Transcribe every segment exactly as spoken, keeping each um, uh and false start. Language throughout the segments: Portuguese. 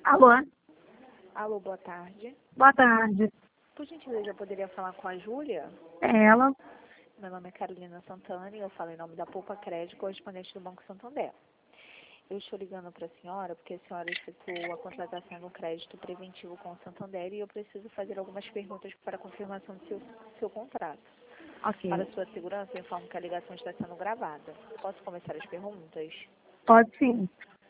Alô? Alô, boa tarde. Boa tarde. Por gentileza, eu poderia falar com a Júlia? É ela? Meu nome é Carolina Santana e eu falo em nome da Poupa Crédito, correspondente do Banco Santander. Eu estou ligando para a senhora porque a senhora efetuou a contratação do crédito preventivo com o Santander e eu preciso fazer algumas perguntas para confirmação do seu, seu contrato. Ok. Para sua segurança, eu informo que a ligação está sendo gravada. Posso começar as perguntas? Pode sim.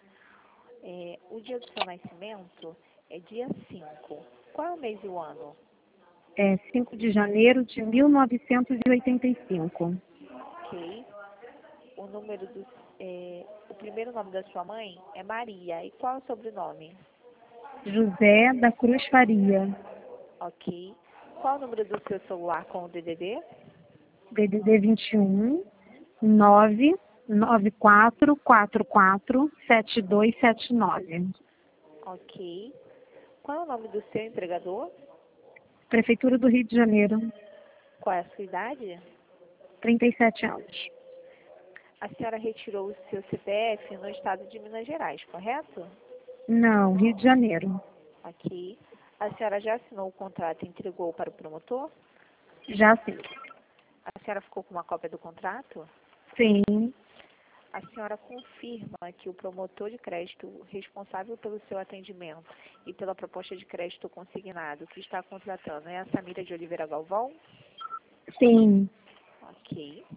É, o dia do seu nascimento é dia cinco. Qual é o mês e o ano? É cinco de janeiro de mil novecentos e oitenta e cinco. Ok. O número do, é, o primeiro nome da sua mãe é Maria. E qual é o sobrenome? José da Cruz Faria. Ok. Qual é o número do seu celular com o D D D? D D D vinte e um, nove nove quatro quatro quatro sete dois sete nove. Ok. Qual é o nome do seu empregador? Prefeitura do Rio de Janeiro, Qual é a sua idade? trinta e sete anos. A senhora retirou o seu C P F no estado de Minas Gerais, correto? Não, Rio de Janeiro. Ok. A senhora já assinou o contrato e entregou para o promotor? Já sim. A senhora ficou com uma cópia do contrato? Sim, A senhora confirma que o promotor de crédito responsável pelo seu atendimento e pela proposta de crédito consignado que está contratando é a Samira de Oliveira Galvão? sim, Ok.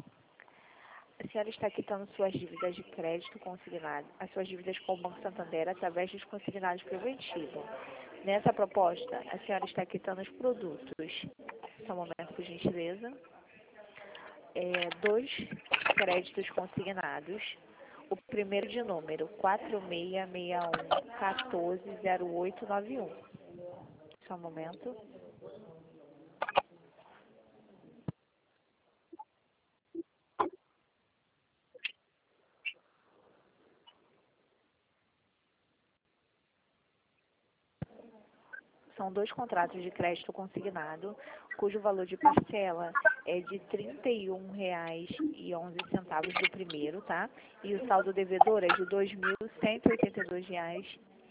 A senhora está quitando suas dívidas de crédito consignado, as suas dívidas com o Banco Santander através dos consignados preventivos. Nessa proposta, a senhora está quitando os produtos. Só um momento, por gentileza. É, dois créditos consignados. O primeiro de número quatro seis seis um um quatro zero oito nove um. Só um momento. São dois contratos de crédito consignado, cujo valor de parcela é de trinta e um reais e onze centavos do primeiro, tá? E o saldo devedor é de dois mil cento e oitenta e dois reais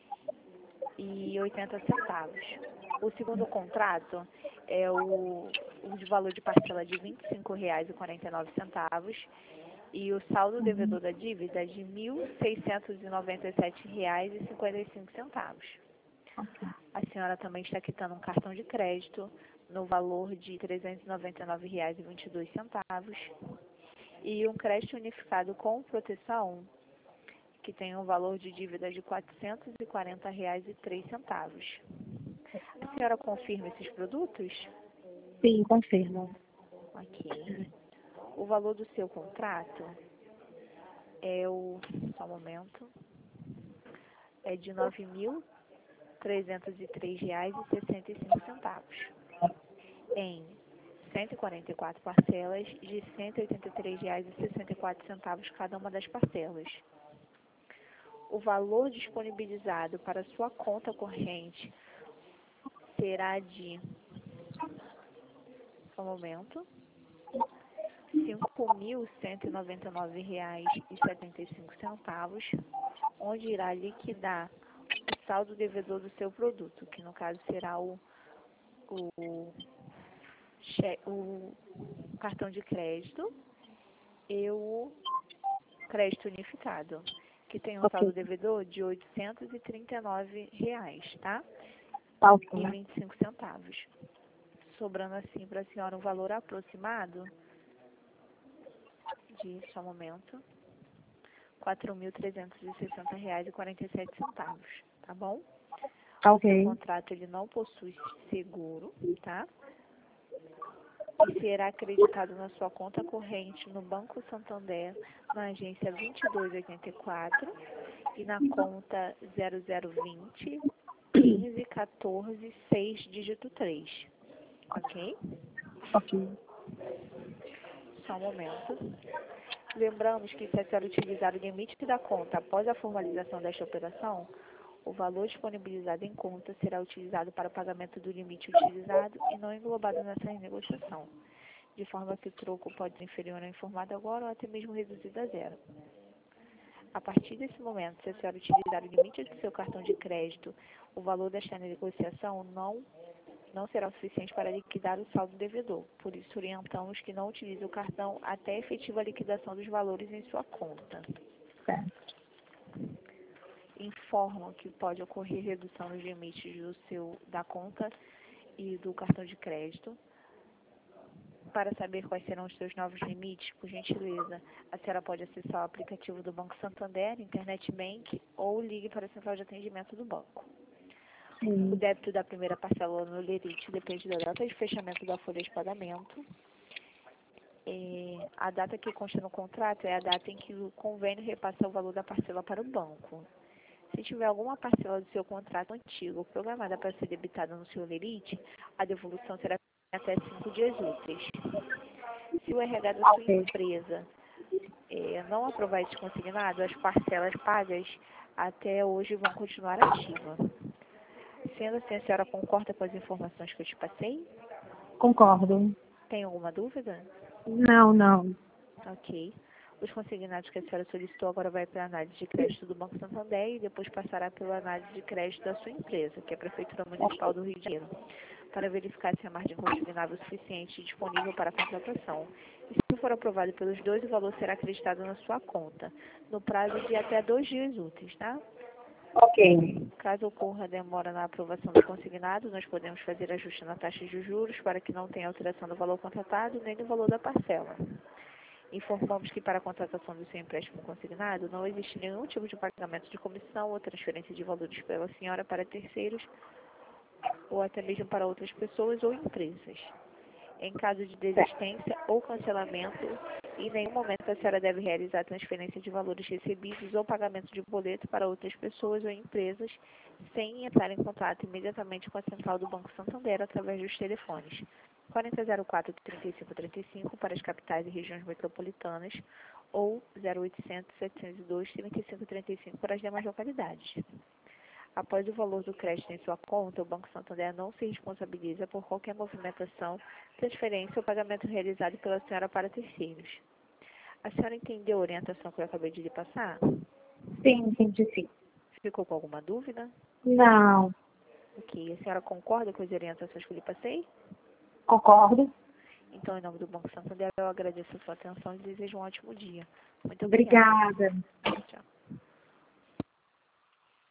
e oitenta centavos. O segundo contrato é o, o de valor de parcela de vinte e cinco reais e quarenta e nove centavos e o saldo devedor da dívida é de mil seiscentos e noventa e sete reais e cinquenta e cinco centavos. A senhora também está quitando um cartão de crédito no valor de trezentos e noventa e nove reais e vinte e dois centavos e um crédito unificado com proteção que tem um valor de dívida de quatrocentos e quarenta reais e três centavos. A senhora confirma esses produtos? sim, confirmo. Ok. O valor do seu contrato é o, só um momento, é de nove mil trezentos e três reais e sessenta e cinco centavos. Em cento e quarenta e quatro parcelas de cento e oitenta e três reais e sessenta e quatro centavos cada uma das parcelas. O valor disponibilizado para sua conta corrente será de, só um momento, cinco mil cento e noventa e nove reais e setenta e cinco centavos, onde irá liquidar o saldo devedor do seu produto, que no caso será o, o, che- o cartão de crédito e o crédito unificado, que tem um saldo Ok, devedor de oitocentos e trinta e nove reais, tá? tá E ok. vinte e cinco centavos. Sobrando assim para a senhora um valor aproximado de, só um momento, quatro mil trezentos e sessenta reais e quarenta e sete centavos, tá bom? Tá O seu ok. contrato ele não possui seguro, tá? E será acreditado na sua conta corrente no Banco Santander, na agência vinte e dois oitenta e quatro e na conta zero zero vinte, quinze, quatorze, seis, dígito três, ok? Ok. Só um momento. Lembramos que se a senhora utilizar o limite da conta após a formalização desta operação, o valor disponibilizado em conta será utilizado para o pagamento do limite utilizado e não englobado nessa renegociação, de forma que o troco pode ser inferior ao informado agora ou até mesmo reduzido a zero. A partir desse momento, se a senhora utilizar o limite do seu cartão de crédito, o valor desta negociação não, não será o suficiente para liquidar o saldo devedor. Por isso, orientamos que não utilize o cartão até a efetiva liquidação dos valores em sua conta. Certo. Informam que pode ocorrer redução nos limites do seu, da conta e do cartão de crédito. Para saber quais serão os seus novos limites, por gentileza, a senhora pode acessar o aplicativo do Banco Santander, Internet Bank, ou ligue para a central de atendimento do banco. Sim. O débito da primeira parcela no lerite depende da data de fechamento da folha de pagamento. É, a data que consta no contrato é a data em que o convênio repassa o valor da parcela para o banco. Se tiver alguma parcela do seu contrato antigo programada para ser debitada no seu lerite, a devolução será até cinco dias úteis. Se o R H da sua empresa é, não aprovar esse consignado, as parcelas pagas até hoje vão continuar ativas. Sendo assim, a senhora concorda com as informações que eu te passei? Concordo. Tem alguma dúvida? Não, não. Ok. Os consignados que a senhora solicitou agora vai para a análise de crédito do Banco Santander e depois passará pela análise de crédito da sua empresa, que é a Prefeitura Municipal do Rio de Janeiro, para verificar se a margem consignável é suficiente e disponível para a contratação. E se for aprovado pelos dois, o valor será acreditado na sua conta, no prazo de até dois dias úteis, tá? Ok. Caso ocorra demora na aprovação do consignado, nós podemos fazer ajuste na taxa de juros para que não tenha alteração do valor contratado nem do valor da parcela. Informamos que para a contratação do seu empréstimo consignado não existe nenhum tipo de pagamento de comissão ou transferência de valores pela senhora para terceiros ou até mesmo para outras pessoas ou empresas. Em caso de desistência ou cancelamento, em nenhum momento a senhora deve realizar transferência de valores recebidos ou pagamento de boleto para outras pessoas ou empresas sem entrar em contato imediatamente com a central do Banco Santander através dos telefones quarenta zero quatro, trinta e cinco trinta e cinco para as capitais e regiões metropolitanas ou zero oitocentos, setecentos e dois, trinta e cinco trinta e cinco para as demais localidades. Após o valor do crédito em sua conta, o Banco Santander não se responsabiliza por qualquer movimentação, transferência ou pagamento realizado pela senhora para terceiros. A senhora entendeu a orientação que eu acabei de lhe passar? Sim, entendi sim. Ficou com alguma dúvida? Não. Ok. A senhora concorda com as orientações que eu lhe passei? Concordo. Então, em nome do Banco Santander, eu agradeço a sua atenção e desejo um ótimo dia. Muito obrigada. Obrigada. Tchau.